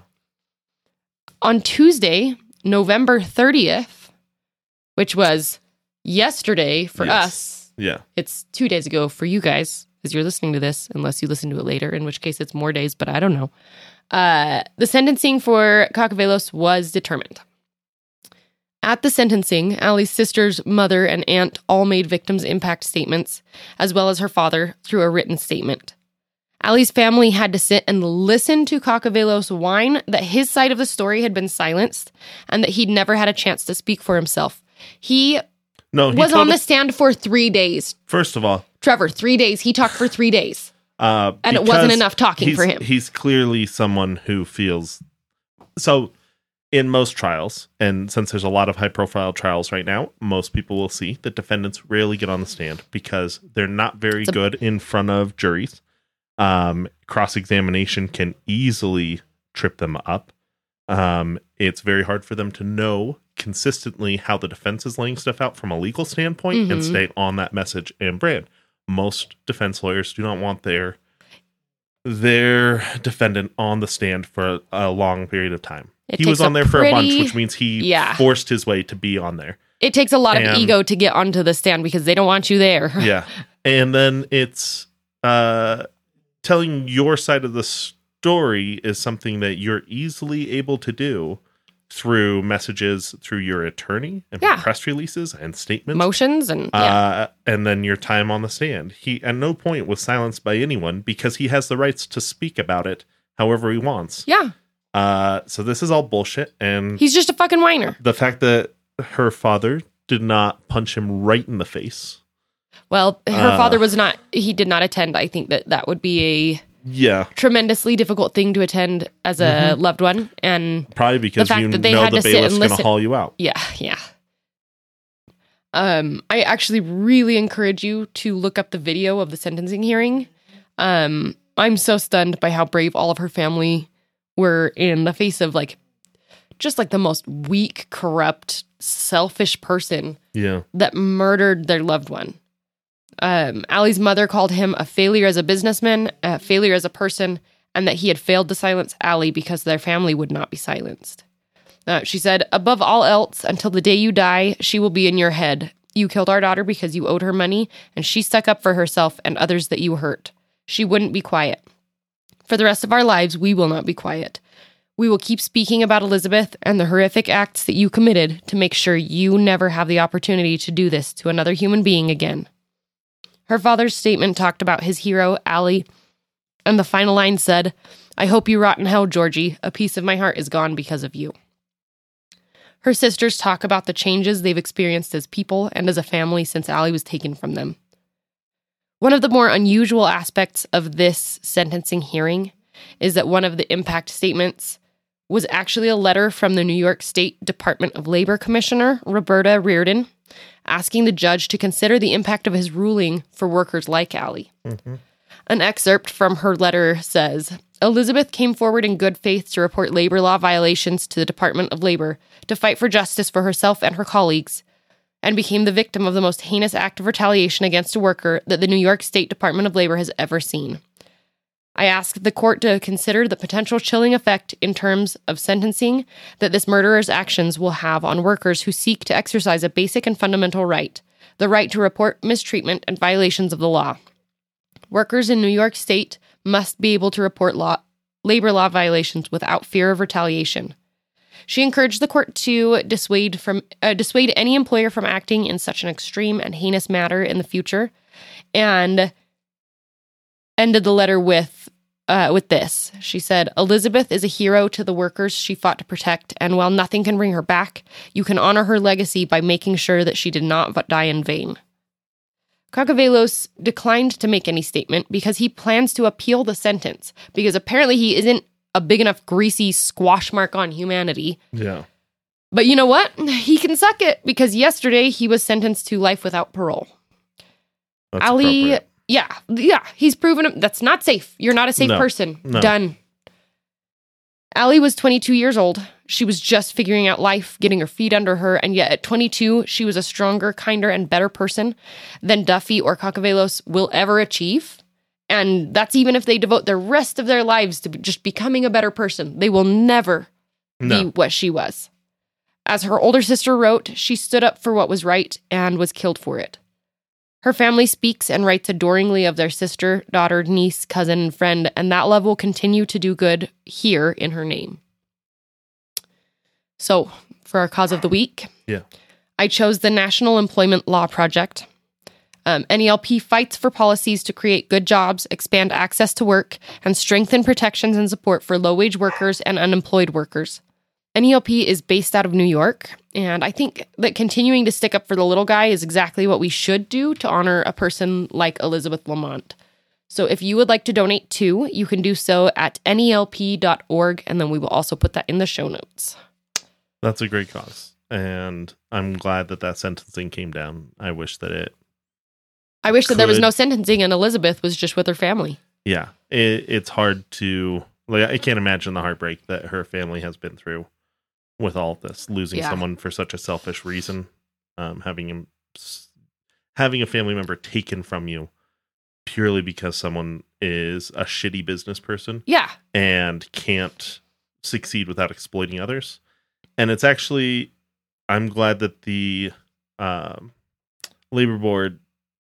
On Tuesday, November thirtieth, which was yesterday for Yes. us, Yeah, it's two days ago for you guys, as you're listening to this, unless you listen to it later, in which case it's more days, but I don't know. Uh, the sentencing for Cocavelos was determined. At the sentencing, Allie's sister's mother and aunt all made victims' impact statements, as well as her father through a written statement. Allie's family had to sit and listen to Cocavelos whine that his side of the story had been silenced and that he'd never had a chance to speak for himself. He No, he was told on the us- stand for three days. First of all, Trevor, three days. He talked for three days. uh, And it wasn't because enough talking he's- for him. He's clearly someone who feels so. In most trials, and since there's a lot of high-profile trials right now, most people will see that defendants rarely get on the stand because they're not very a- good in front of juries. Um, cross-examination can easily trip them up. Um, it's very hard for them to know consistently how the defense is laying stuff out from a legal standpoint and Mhm. stay on that message and brand. Most defense lawyers do not want their their defendant on the stand for a long period of time. It He takes was on a there for a bunch, pretty- which means he Yeah. forced his way to be on there. It takes a lot of And- ego to get onto the stand because they don't want you there. Yeah. And then it's uh, telling your side of the story is something that you're easily able to do through messages through your attorney and Yeah. press releases and statements. Motions and yeah. Uh, and then your time on the stand. He at no point was silenced by anyone because he has the rights to speak about it however he wants. yeah. Uh, so this is all bullshit. And He's just a fucking whiner. the fact that her father did not punch him right in the face. Well, her Uh, father was not, he did not attend. I think that that would be a Yeah, tremendously difficult thing to attend as a Mm-hmm. loved one. And probably because fact you that they know had the to sit bailiff's and going to listen- haul you out. yeah, yeah. Um, I actually really encourage you to look up the video of the sentencing hearing. Um, I'm so stunned by how brave all of her family were in the face of like, just like the most weak, corrupt, selfish person Yeah, that murdered their loved one. Um, Allie's mother called him a failure as a businessman, a failure as a person, and that he had failed to silence Allie because their family would not be silenced. Uh, she said, above all else, until the day you die, she will be in your head. You killed our daughter because you owed her money, and she stuck up for herself and others that you hurt. She wouldn't be quiet. For the rest of our lives, we will not be quiet. We will keep speaking about Elizabeth and the horrific acts that you committed to make sure you never have the opportunity to do this to another human being again. Her father's statement talked about his hero, Allie, and the final line said, I hope you rot in hell, Georgie. A piece of my heart is gone because of you. Her sisters talk about the changes they've experienced as people and as a family since Allie was taken from them. One of the more unusual aspects of this sentencing hearing is that one of the impact statements was actually a letter from the New York State Department of Labor Commissioner, Roberta Reardon, asking the judge to consider the impact of his ruling for workers like Allie. Mm-hmm. An excerpt from her letter says, Elizabeth came forward in good faith to report labor law violations to the Department of Labor, to fight for justice for herself and her colleagues, and became the victim of the most heinous act of retaliation against a worker that the New York State Department of Labor has ever seen. I ask the court to consider the potential chilling effect in terms of sentencing that this murderer's actions will have on workers who seek to exercise a basic and fundamental right, the right to report mistreatment and violations of the law. Workers in New York State must be able to report law, labor law violations without fear of retaliation. She encouraged the court to dissuade from uh, dissuade any employer from acting in such an extreme and heinous matter in the future, and ended the letter with uh, with this. She said, Elizabeth is a hero to the workers she fought to protect, and while nothing can bring her back, you can honor her legacy by making sure that she did not die in vain. Kakavelos declined to make any statement because he plans to appeal the sentence, because apparently he isn't a big enough greasy squash mark on humanity. Yeah. But you know what? He can suck it, because yesterday he was sentenced to life without parole. That's Ali, appropriate. yeah, yeah, he's proven him that's not safe. You're not a safe No, person. no. Done. Allie was twenty-two years old. She was just figuring out life, getting her feet under her, and yet at twenty-two, she was a stronger, kinder, and better person than Duffy or Kakavelos will ever achieve. And that's even if they devote the rest of their lives to just becoming a better person. They will never No. be what she was. As her older sister wrote, she stood up for what was right and was killed for it. Her family speaks and writes adoringly of their sister, daughter, niece, cousin, and friend, and that love will continue to do good here in her name. So, for our cause of the week, Yeah. I chose the National Employment Law Project. Um, N E L P fights for policies to create good jobs, expand access to work, and strengthen protections and support for low-wage workers and unemployed workers. N E L P is based out of New York, and I think that continuing to stick up for the little guy is exactly what we should do to honor a person like Elizabeth Lamont. So if you would like to donate too, you can do so at N E L P dot org, and then we will also put that in the show notes. That's a great cause, and I'm glad that that sentencing came down. I wish that it I wish that there was could- no sentencing and Elizabeth was just with her family. Yeah, it, it's hard to, like, I can't imagine the heartbreak that her family has been through with all of this, losing Yeah. someone for such a selfish reason, um, having him, having a family member taken from you purely because someone is a shitty business person Yeah. and can't succeed without exploiting others. And it's actually, I'm glad that the um, labor board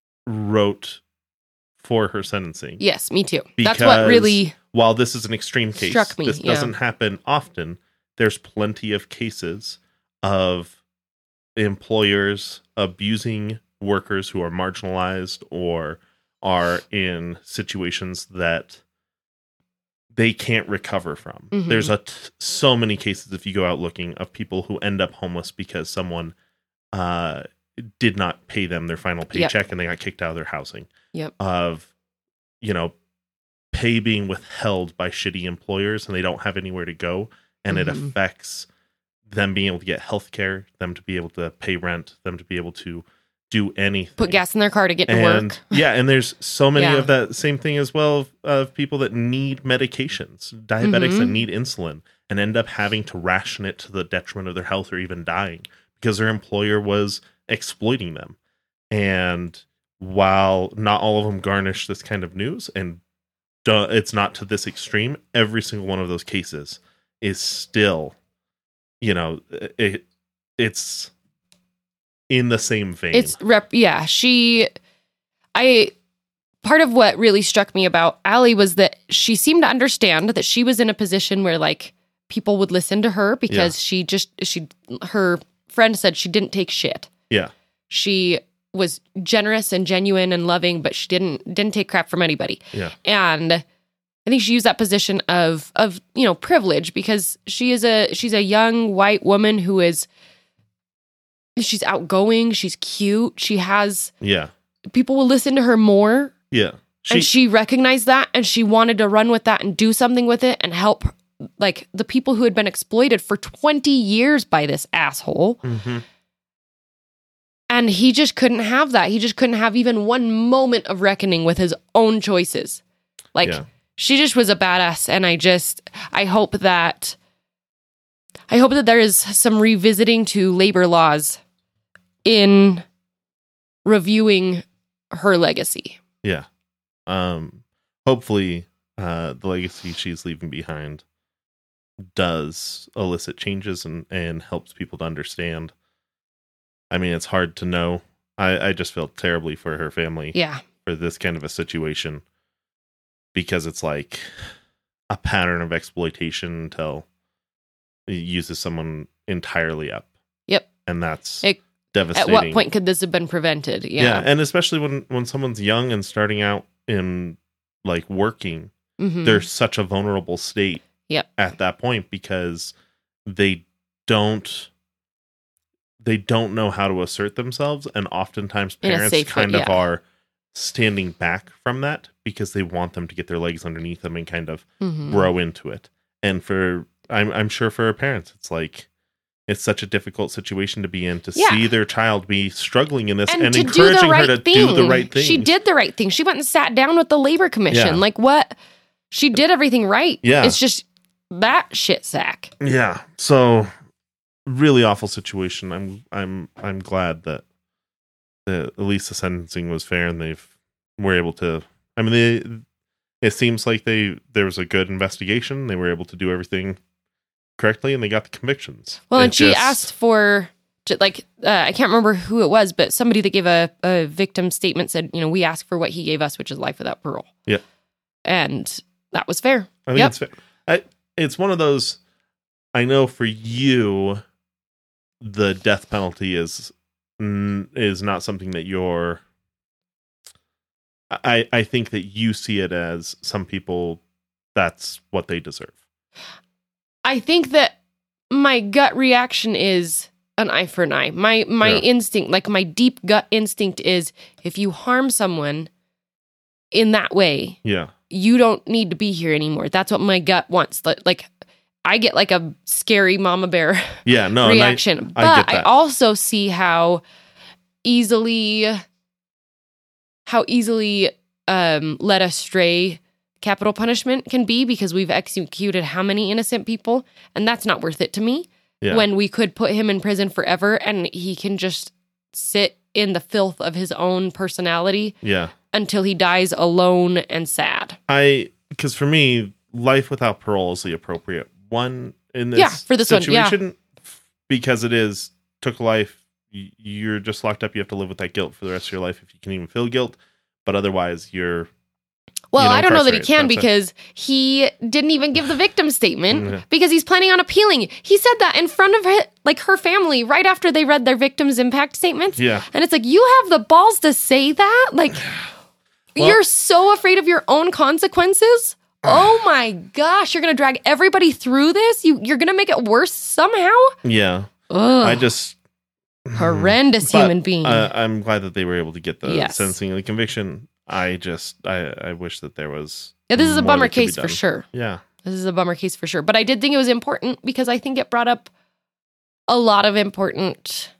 wrote for her sentencing. Yes, me too. Because That's what really while this is an extreme case, struck me, this yeah. doesn't happen often. There's plenty of cases of employers abusing workers who are marginalized or are in situations that they can't recover from. Mhm. There's a t- so many cases, if you go out looking, of people who end up homeless because someone uh, did not pay them their final Yep. paycheck and they got kicked out of their housing. Yep. Of, you know, pay being withheld by shitty employers and they don't have anywhere to go, and it Mhm. affects them being able to get health care, them to be able to pay rent, them to be able to do anything. put gas in their car to get to and work. yeah, and there's so many Yeah. of that same thing as well of, of people that need medications, diabetics Mhm. that need insulin, and end up having to ration it to the detriment of their health or even dying because their employer was exploiting them. And while not all of them garnish this kind of news, and do- it's not to this extreme, every single one of those cases is still, you know, it, it's in the same vein. It's rep yeah, she I part of what really struck me about Allie was that she seemed to understand that she was in a position where like people would listen to her because she just she her friend said she didn't take shit. yeah. She was generous and genuine and loving, but she didn't didn't take crap from anybody. Yeah. And I think she used that position of of, you know, privilege because she is a she's a young white woman who is she's outgoing, she's cute, she has Yeah. people will listen to her more, Yeah. She, and she recognized that and she wanted to run with that and do something with it and help like the people who had been exploited for twenty years by this asshole. Mhm. And he just couldn't have that. He just couldn't have even one moment of reckoning with his own choices. Like Yeah. she just was a badass, and I just I hope that I hope that there is some revisiting to labor laws in reviewing her legacy. Yeah. Um, hopefully, uh, the legacy she's leaving behind does elicit changes and, and helps people to understand. I mean, it's hard to know. I, I just feel terribly for her family Yeah. for this kind of a situation because it's like a pattern of exploitation until it uses someone entirely up. Yep. And that's It- devastating. At what point could this have been prevented? Yeah. Yeah. And especially when, when someone's young and starting out in like working, Mhm. they're such a vulnerable state Yep. at that point because they don't they don't know how to assert themselves, and oftentimes In a parents safe way, kind of yeah. are standing back from that because they want them to get their legs underneath them and kind of Mhm. grow into it. And for I'm I'm sure for our parents it's like it's such a difficult situation to be in to Yeah. see their child be struggling in this and, and to do encouraging the right her to thing. do the right thing. She did the right thing. She went and sat down with the labor commission. Yeah. Like what? She did everything right. Yeah. It's just that shit sack. Yeah. So really awful situation. I'm I'm I'm glad that the at least the sentencing was fair and they've were able to I mean they it seems like they there was a good investigation. They were able to do everything correctly and they got the convictions. Well, It and she just- asked for, to, like, uh, I can't remember who it was, but somebody that gave a, a victim statement said, you know, we asked for what he gave us, which is life without parole. Yeah. And that was fair. I think Yep. it's fair. I, it's one of those. I know for you, the death penalty is mm, is not something that you're. I I think that you see it as some people. That's what they deserve. I think that my gut reaction is an eye for an eye. My my Yeah. instinct, like my deep gut instinct is if you harm someone in that way, Yeah. you don't need to be here anymore. That's what my gut wants. Like, like I get like a scary mama bear Yeah. No. and I- reaction. I but get I that. also see how easily how easily um led astray capital punishment can be because we've executed how many innocent people, and that's not worth it to me. Yeah. When we could put him in prison forever and he can just sit in the filth of his own personality Yeah. until he dies alone and sad. I because for me, life without parole is the appropriate one in this Yeah, for this one, yeah. situation because it is took life. y- You're just locked up. You have to live with that guilt for the rest of your life if you can even feel guilt. But otherwise, you're Well, you know, I don't know that he incarcerated. can That's it. because he didn't even give the victim statement Yeah. because he's planning on appealing. He said that in front of her, like her family right after they read their victims' impact statements. Yeah. And it's like, you have the balls to say that? Like, Well- you're so afraid of your own consequences? Oh my gosh, you're going to drag everybody through this? You, you're going to make it worse somehow? Yeah. Ugh, I just horrendous but, human being. Uh, I'm glad that they were able to get the Yes. sentencing and the conviction. I just I I wish that there was. yeah, this is a more bummer that could be case for done. sure. Yeah. This is a bummer case for sure. But I did think it was important because I think it brought up a lot of important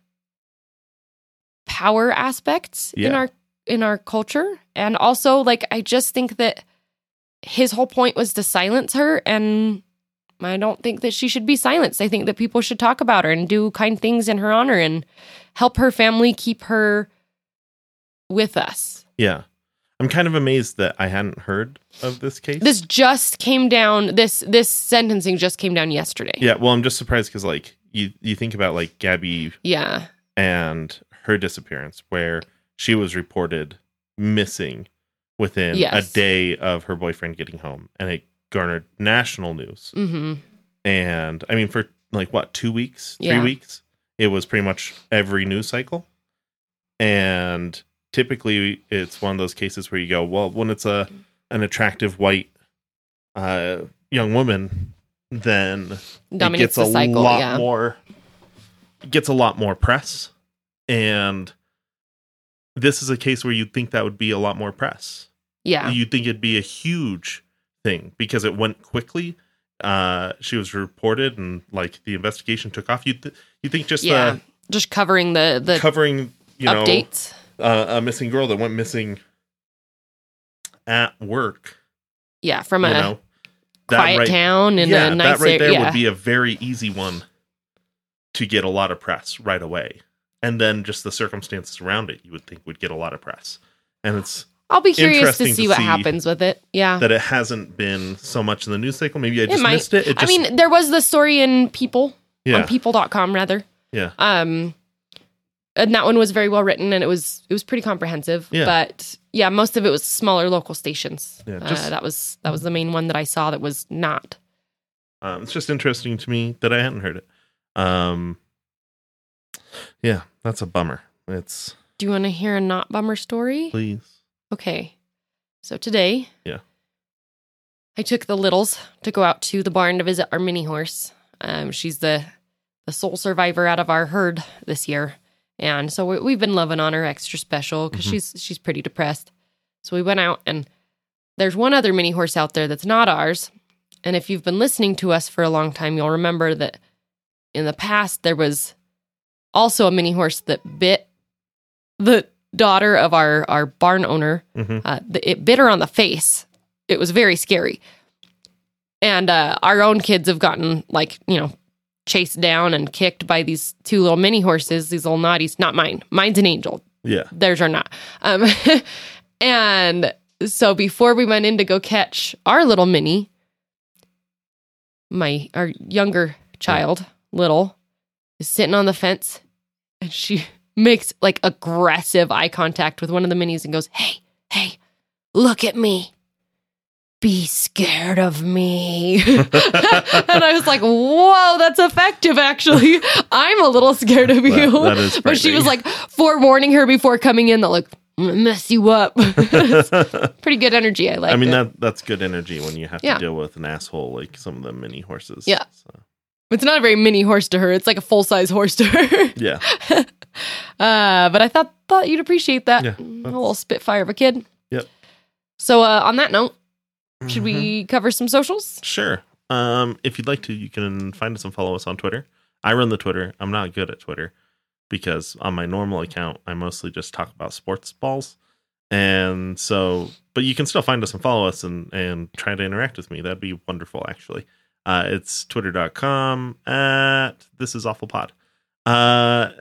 power aspects in Yeah. our in our culture. And also, like, I just think that his whole point was to silence her, and I don't think that she should be silenced. I think that people should talk about her and do kind things in her honor and help her family keep her with us. Yeah. I'm kind of amazed that I hadn't heard of this case. This just came down, this this sentencing just came down yesterday. Yeah, well, I'm just surprised because, like, you, you think about, like, Gabby Yeah. and her disappearance, where she was reported missing within Yes. a day of her boyfriend getting home, and it garnered national news. Mm-hmm. And, I mean, for, like, what, two weeks? Three Yeah. weeks? It was pretty much every news cycle. And typically, it's one of those cases where you go, well, when it's a an attractive white uh, young woman, then it Dominates gets a the cycle, lot yeah. more it gets a lot more press. And this is a case where you'd think that would be a lot more press. Yeah. You'd think it'd be a huge thing because it went quickly. Uh, she was reported and, like, the investigation took off. You th- you think just Yeah. the Just covering the, the covering, you know, updates. uh, a missing girl that went missing at work, Yeah. From you a know, that quiet right, town in yeah, a nice that right there area. Yeah. would be a very easy one to get a lot of press right away. And then just the circumstances around it, you would think would get a lot of press. And it's I'll be curious to interesting see to what see happens with it. Yeah. that it hasn't been so much in the news cycle. Maybe I just might. missed it. It I just, mean, there was the story in People, yeah, on people dot com rather. yeah, Um, and that one was very well written and it was it was pretty comprehensive. Yeah. But yeah, most of it was smaller local stations. Yeah, uh, just- that was that was the main one that I saw that was not. um, it's just interesting to me that I hadn't heard it. Um, yeah, that's a bummer. It's Do you want to hear a not bummer story? please, Okay. So today, Yeah. I took the littles to go out to the barn to visit our mini horse. Um, she's the the sole survivor out of our herd this year, and so we, we've been loving on her extra special because Mhm. she's she's pretty depressed. So we went out, and there's one other mini horse out there that's not ours. And if you've been listening to us for a long time, you'll remember that in the past there was also a mini horse that bit the daughter of our our barn owner. hmm Uh, the, it bit her on the face. It was very scary. And uh, our own kids have gotten, like, you know, chased down and kicked by these two little mini horses, these little naughties. Not mine. Mine's an angel. yeah, Theirs are not. Um, and so before we went in to go catch our little mini, my our younger child, little, is sitting on the fence, and she makes like aggressive eye contact with one of the minis and goes, "Hey, hey, look at me. Be scared of me." And I was like, whoa, that's effective, actually. I'm a little scared of you. That- that is But she was frightening. like forewarning her before coming in that, like, "I'm gonna mess you up." Pretty good energy. I like I mean it. that that's good energy when you have Yeah. to deal with an asshole like some of the mini horses. Yeah. So, It's not a very mini horse to her. It's like a full-size horse to her. Yeah. uh, but I thought thought you'd appreciate that. Yeah, A little spitfire of a kid. Yep. So uh, on that note, should Mhm. we cover some socials? Sure. Um, if you'd like to, you can find us and follow us on Twitter. I run the Twitter. I'm not good at Twitter because on my normal account, I mostly just talk about sports balls. And so, but you can still find us and follow us and, and try to interact with me. That'd be wonderful, actually. Uh, it's twitter.com at This Is Awful Pod. Uh,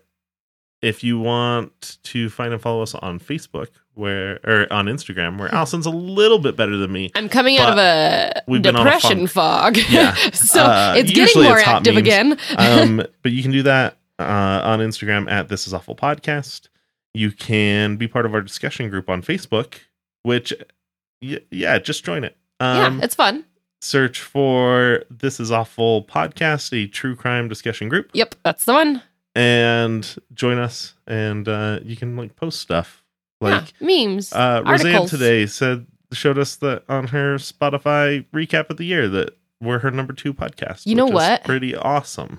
if you want to find and follow us on Facebook, where or on Instagram, where Allison's a little bit better than me. I'm coming out of a we've been on a depression fog. Yeah. so Uh, it's getting usually more it's hot active memes. again. um, but you can do that uh, on Instagram at This Is Awful Podcast. You can be part of our discussion group on Facebook, which, y- yeah, just join it. Um, yeah, it's fun. search for This Is Awful Podcast, a true crime discussion group, Yep, that's the one. and join us. And uh, you can like post stuff. Like yeah, memes, uh, Roseanne articles. today said, showed us that on her Spotify recap of the year that we're her number two podcast. You know which is what? pretty awesome.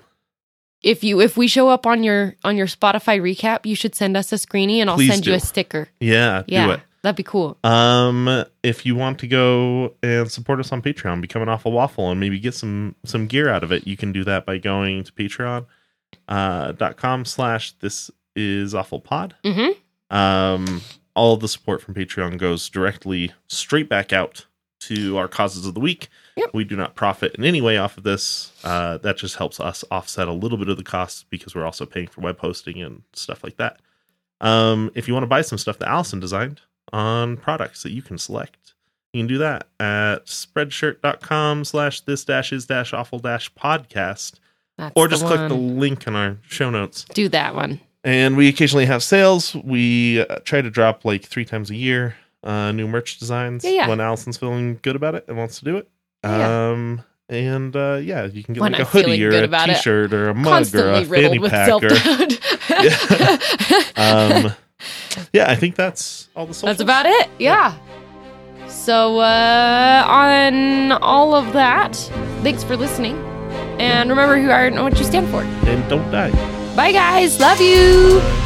If you if we show up on your on your Spotify recap, you should send us a screenie and I'll Please send you do. a sticker. Yeah, Yeah, do it. that'd be cool. Um, if you want to go and support us on Patreon, become an Awful Waffle, and maybe get some some gear out of it, you can do that by going to Patreon uh, dot com slash This Is Awful Pod. Mm-hmm. Um, all of the support from Patreon goes directly straight back out to our causes of the week. Yep. We do not profit in any way off of this. Uh, that just helps us offset a little bit of the costs because we're also paying for web hosting and stuff like that. Um, if you want to buy some stuff that Allison designed on products that you can select, you can do that at spreadshirt.com slash this dash is dash awful dash podcast, That's or the just click the one. link in our show notes. Do that one. And we occasionally have sales. We uh, try to drop like three times a year uh, new merch designs Yeah, yeah. when Allison's feeling good about it and wants to do it. Yeah. Um, and uh, yeah, you can get When like a I'm feeling hoodie or good a about it. t-shirt or a mug or Constantly a riddled fanny with pack. self Or, doubt. um, yeah, I think that's all the socials. That's about it. Yeah. So uh, on all of that, thanks for listening, and remember who you are and what you stand for. And don't die. Bye, guys. Love you.